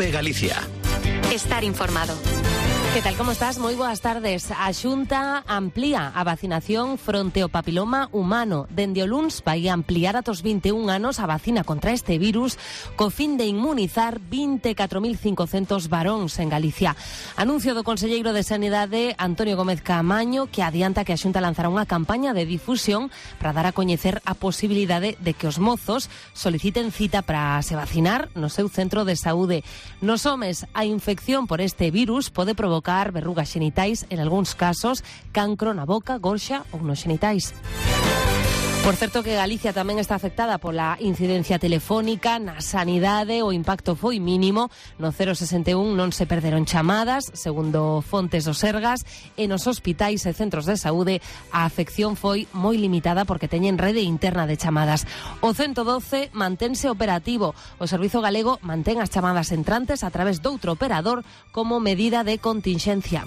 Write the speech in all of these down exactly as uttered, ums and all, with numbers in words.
COPE Galicia. Estar informado. Que tal, como estás? Moi boas tardes. A Xunta amplía a vacinación fronte ao papiloma humano. Dende o luns vai ampliar atos vinte e un anos a vacina contra este virus co fin de inmunizar vinte e catro mil cincocentos varóns en Galicia. Anuncio do conselleiro de Sanidade, Antonio Gómez Caamaño, que adianta que a Xunta lanzará unha campaña de difusión para dar a coñecer a posibilidade de que os mozos soliciten cita para se vacinar no seu centro de saúde. Nos homes, a infección por este virus pode provocar verrugas xenitais, en algúns casos, cancro na boca, gorxa ou nos xenitais. Por certo que Galicia tamén está afectada pola incidencia telefónica na sanidade, o impacto foi mínimo, no cero sesenta e un non se perderon chamadas, segundo fontes do Sergas, e nos hospitais e centros de saúde a afección foi moi limitada porque teñen rede interna de chamadas. O ciento doce mantense operativo, o Servizo Galego mantén as chamadas entrantes a través doutro operador como medida de continxencia.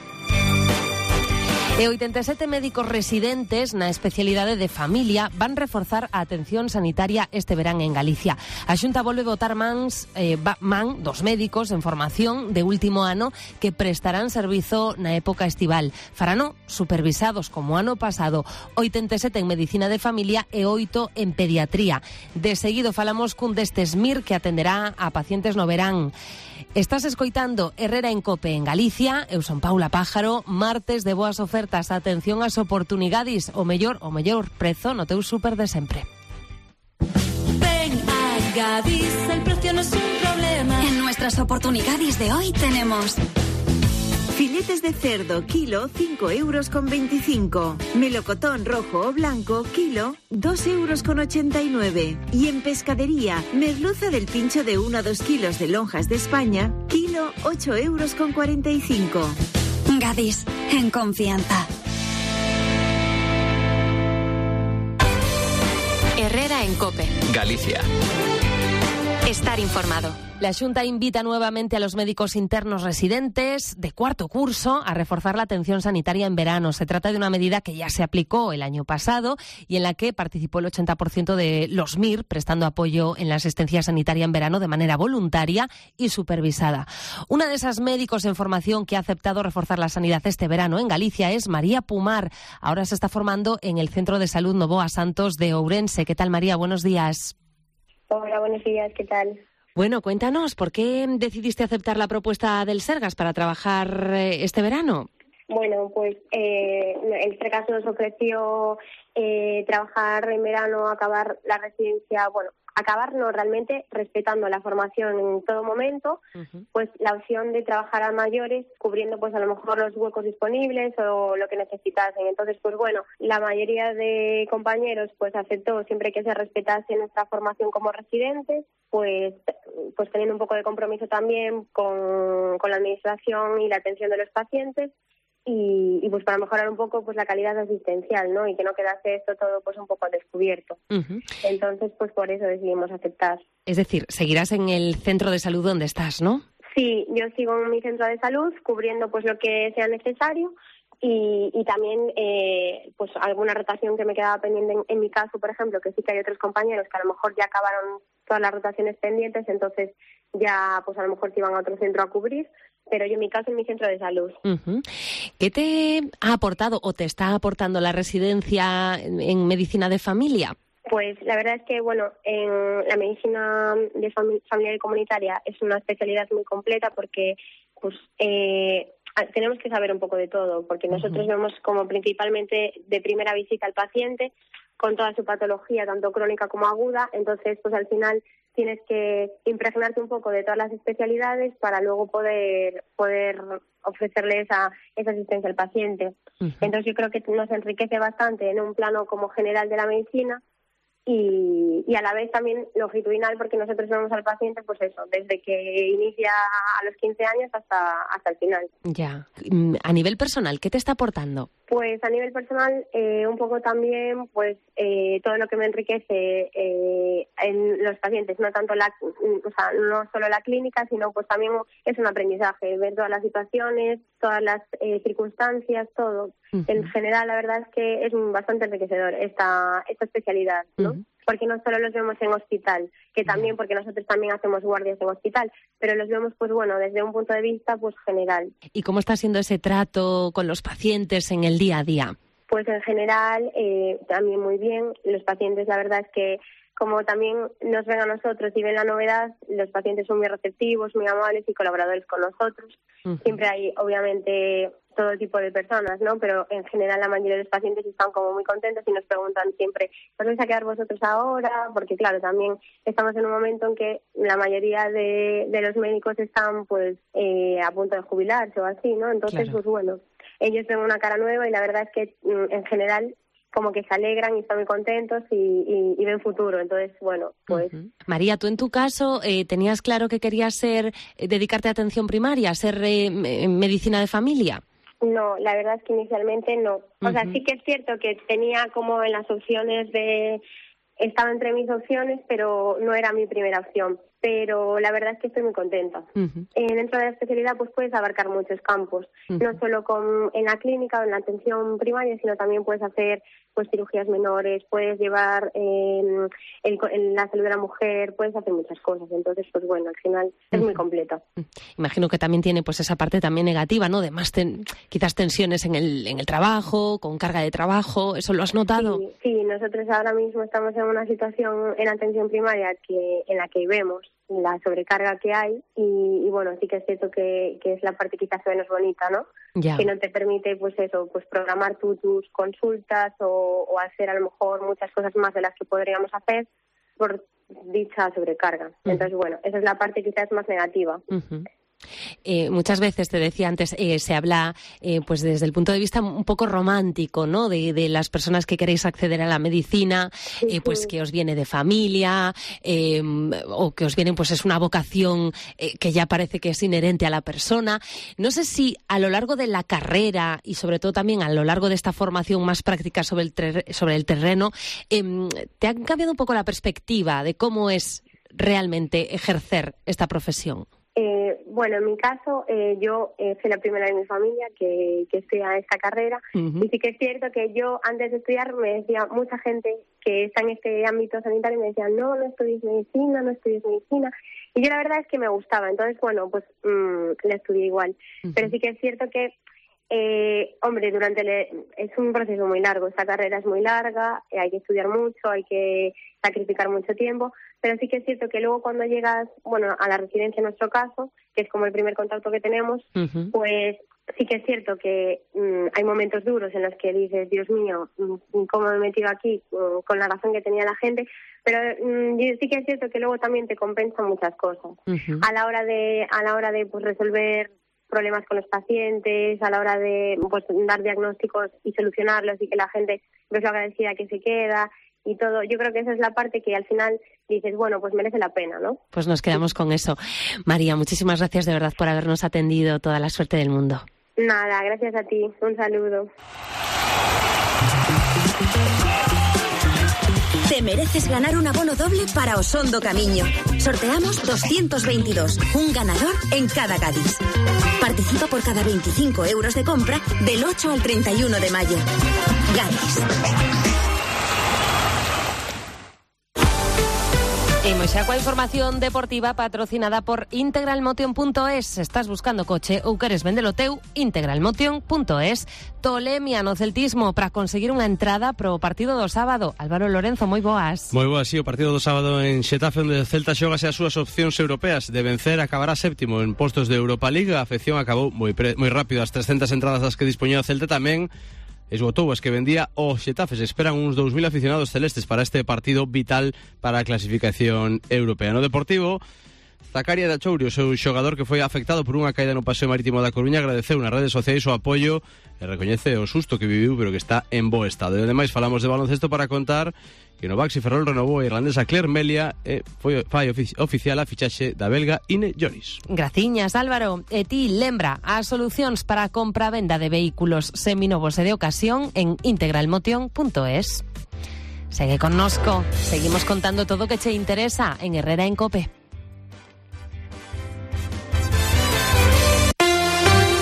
E oitenta e sete médicos residentes na especialidade de familia van reforzar a atención sanitaria este verán en Galicia. A Xunta volve botar mans, eh, man dos médicos en formación de último ano que prestarán servizo na época estival. Farano supervisados como ano pasado, oitenta e sete en medicina de familia e oito en pediatría. De seguido falamos cun destes M I R que atenderá a pacientes no verán. Estás escoitando Herrera en COPE en Galicia. Eu son Paula Pájaro. Martes de boas ofertas. Atención ás oportunidades. O mellor, o mellor prezo no teu súper de sempre. Ven a Gadis, el precio no es un problema. En nuestras oportunidades de hoy tenemos filetes de cerdo, kilo, cinco euros con veinticinco. Melocotón rojo o blanco, kilo, dos euros con ochenta y nueve. Y en pescadería, merluza del pincho de uno a dos kilos de lonjas de España, kilo, ocho euros con cuarenta y cinco. Gadis, en confianza. Herrera en COPE Galicia. Estar informado. La Xunta invita nuevamente a los médicos internos residentes de cuarto curso a reforzar la atención sanitaria en verano. Se trata de una medida que ya se aplicó el año pasado y en la que participó el ochenta por ciento de los M I R prestando apoyo en la asistencia sanitaria en verano de manera voluntaria y supervisada. Una de esas médicos en formación que ha aceptado reforzar la sanidad este verano en Galicia es María Pumar. Ahora se está formando en el Centro de Salud Novoa Santos de Ourense. ¿Qué tal, María? Buenos días. Hola, buenos días. ¿Qué tal? Bueno, cuéntanos, ¿por qué decidiste aceptar la propuesta del Sergas para trabajar eh, este verano? Bueno, pues eh, el Sergas nos ofreció eh, trabajar en verano, acabar la residencia, bueno, acabar no, realmente respetando la formación en todo momento, uh-huh. Pues la opción de trabajar a mayores, cubriendo pues a lo mejor los huecos disponibles o lo que necesitasen. Entonces, pues bueno, la mayoría de compañeros pues aceptó siempre que se respetase nuestra formación como residentes, pues pues teniendo un poco de compromiso también con, con la administración y la atención de los pacientes. Y, y pues para mejorar un poco pues la calidad asistencial, ¿no? Y que no quedase esto todo pues un poco al descubierto. Uh-huh. Entonces, pues por eso decidimos aceptar. Es decir, seguirás en el centro de salud donde estás, ¿no? Sí, yo sigo en mi centro de salud cubriendo pues lo que sea necesario y, y también eh, pues alguna rotación que me quedaba pendiente en, en mi caso, por ejemplo, que sí que hay otros compañeros que a lo mejor ya acabaron todas las rotaciones pendientes, entonces ya pues a lo mejor se iban a otro centro a cubrir. Pero yo en mi caso en mi centro de salud. Uh-huh. ¿Qué te ha aportado o te está aportando la residencia en, en medicina de familia? Pues la verdad es que, bueno, en la medicina de fami- familiar y comunitaria es una especialidad muy completa porque pues eh, tenemos que saber un poco de todo, porque nosotros uh-huh. vemos como principalmente de primera visita al paciente con toda su patología, tanto crónica como aguda, entonces pues al final tienes que impregnarte un poco de todas las especialidades para luego poder poder ofrecerle esa, esa asistencia al paciente. Uh-huh. Entonces yo creo que nos enriquece bastante en un plano como general de la medicina y, y a la vez también longitudinal, porque nosotros vemos al paciente, pues eso, desde que inicia a los quince años hasta, hasta el final. Ya. A nivel personal, ¿qué te está aportando? Pues a nivel personal, eh, un poco también, pues eh, todo lo que me enriquece eh, en los pacientes, no tanto la, o sea, no solo la clínica, sino pues también es un aprendizaje, ver todas las situaciones, todas las eh, circunstancias, todo. Uh-huh. En general, la verdad es que es bastante enriquecedor esta esta especialidad, ¿no? Uh-huh. porque no solo los vemos en hospital, que también porque nosotros también hacemos guardias en hospital, pero los vemos, pues bueno, desde un punto de vista pues general. ¿Y cómo está siendo ese trato con los pacientes en el día a día? Pues en general eh, también muy bien. Los pacientes, la verdad es que como también nos ven a nosotros y ven la novedad, los pacientes son muy receptivos, muy amables y colaboradores con nosotros. Uh-huh. Siempre hay, obviamente, todo tipo de personas, ¿no? Pero en general la mayoría de los pacientes están como muy contentos y nos preguntan siempre, ¿os vais a quedar vosotros ahora? Porque claro, también estamos en un momento en que la mayoría de, de los médicos están pues eh, a punto de jubilarse o así, ¿no? Entonces, claro. Pues bueno, ellos ven una cara nueva y la verdad es que en general como que se alegran y están muy contentos y, y, y ven futuro. Entonces, bueno, pues... Uh-huh. María, tú en tu caso eh, tenías claro que querías ser, eh, dedicarte a atención primaria, ser eh, medicina de familia. No, la verdad es que inicialmente no. O uh-huh. sea, sí que es cierto que tenía como en las opciones de... Estaba entre mis opciones, pero no era mi primera opción. Pero la verdad es que estoy muy contenta. Uh-huh. Eh, dentro de la especialidad pues puedes abarcar muchos campos, uh-huh. no solo con en la clínica o en la atención primaria, sino también puedes hacer pues cirugías menores, puedes llevar eh, el, el, la salud de la mujer, puedes hacer muchas cosas. Entonces, pues bueno, al final es uh-huh. muy completa. Imagino que también tiene pues esa parte también negativa, ¿no? De más ten, quizás tensiones en el, en el trabajo, con carga de trabajo, ¿eso lo has notado? Sí, sí, nosotros ahora mismo estamos en una situación en atención primaria que en la que vemos la sobrecarga que hay y, y bueno, sí que es cierto que, que es la parte quizás menos bonita, ¿no? Ya. Que no te permite, pues eso, pues programar tú tus consultas o, o hacer a lo mejor muchas cosas más de las que podríamos hacer por dicha sobrecarga. Uh-huh. Entonces, bueno, esa es la parte quizás más negativa. Uh-huh. Eh, muchas veces, te decía antes, eh, se habla eh, pues desde el punto de vista un poco romántico, ¿no? De, de las personas que queréis acceder a la medicina, eh, sí, pues sí. que os viene de familia eh, o que os viene, pues es una vocación eh, que ya parece que es inherente a la persona. No sé si a lo largo de la carrera y sobre todo también a lo largo de esta formación más práctica sobre el, ter- sobre el terreno, eh, ¿te ha cambiado un poco la perspectiva de cómo es realmente ejercer esta profesión? Eh, bueno, en mi caso, eh, yo eh, soy la primera de mi familia que, que estudia esta carrera uh-huh. y sí que es cierto que yo antes de estudiar me decía mucha gente que está en este ámbito sanitario me decía no, no estudies medicina, no estudies medicina y yo la verdad es que me gustaba, entonces bueno, pues mmm, la estudié igual, uh-huh. pero sí que es cierto que Eh, hombre, durante el, es un proceso muy largo, esta carrera es muy larga, eh, hay que estudiar mucho, hay que sacrificar mucho tiempo, pero sí que es cierto que luego cuando llegas, bueno, a la residencia en nuestro caso, que es como el primer contacto que tenemos, uh-huh. pues sí que es cierto que mmm, hay momentos duros en los que dices, Dios mío, ¿cómo me he metido aquí? Uh, con la razón que tenía la gente, pero mmm, sí que es cierto que luego también te compensa muchas cosas. Uh-huh. A la hora de, a la hora de pues resolver problemas con los pacientes, a la hora de pues dar diagnósticos y solucionarlos y que la gente pues lo agradecida que se queda y todo. Yo creo que esa es la parte que al final dices, bueno, pues merece la pena, ¿no? Pues nos quedamos con eso. María, muchísimas gracias de verdad por habernos atendido. Toda la suerte del mundo. Nada, gracias a ti. Un saludo. Te mereces ganar un abono doble para Osondo Camiño. Sorteamos doscientos veintidós, un ganador en cada Gadis. Participa por cada veinticinco euros de compra del ocho al treinta y uno de mayo. Gadis. Imos xa coa información deportiva patrocinada por integralmotion punto es. Estás buscando coche ou queres vendelo teu? integralmotion punto es. Tolemia no celtismo para conseguir unha entrada pro partido do sábado. Álvaro Lorenzo, moi boas. Moi boas, sí, o partido do sábado en Xetafe onde o Celta xógase as súas opcións europeas. De vencer acabará séptimo en postos de Europa League. A afección acabou moi, pre- moi rápido. As trescentas entradas das que dispoñía o Celta tamén esgotou as que vendía o Xetafe. Se esperan uns dous mil aficionados celestes para este partido vital para a clasificación europea. No Deportivo, Zacaria de Achourio, o seu xogador que foi afectado por unha caída no Paseo Marítimo da Coruña, agradeceu nas redes sociais o apoio e recoñece o susto que viviu, pero que está en bo estado. E ademais falamos de baloncesto para contar que no Baxi Ferrol renovou a irlandesa Claire Melia e foi fai ofici- oficial a fichaxe da belga Ine Joris. Graciñas, Álvaro. E ti lembra as solucións para a compra-venda de vehículos seminovos e de ocasión en integralmotion punto es. Segue connosco. Seguimos contando todo o que che interesa en Herrera en Cope.